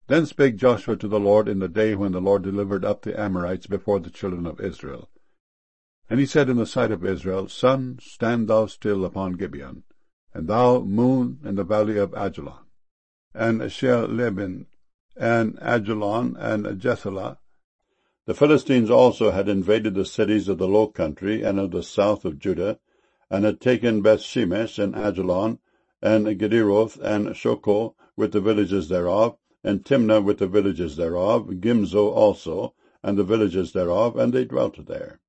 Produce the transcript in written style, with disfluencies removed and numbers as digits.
Then spake Joshua to the Lord in the day when the Lord delivered up the Amorites before the children of Israel. And he said in the sight of Israel, Sun, stand thou still upon Gibeon, and thou, moon, in the valley of Ajalon, and Shealbim, and Ajalon, and Jethelah. The Philistines also had invaded the cities of the low country and of the south of Judah, and had taken Bethshemesh, and Ajalon, and Gederoth, and Shoco, with the villages thereof, and Timnah with the villages thereof, Gimzo also, and the villages thereof, and they dwelt there.